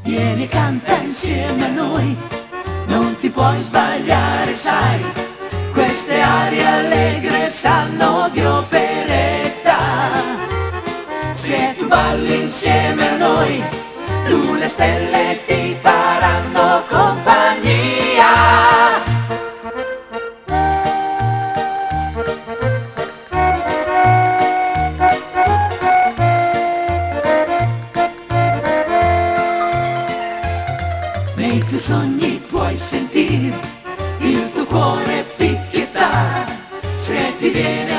Vieni, canta insieme a noi, non ti puoi sbagliare, sai, queste arie allegre sanno di operetta. Se tu balli insieme a noi, le stelle ti faranno compagnia. Nei tuoi sogni puoi sentire il tuo cuore picchiettare, se ti viene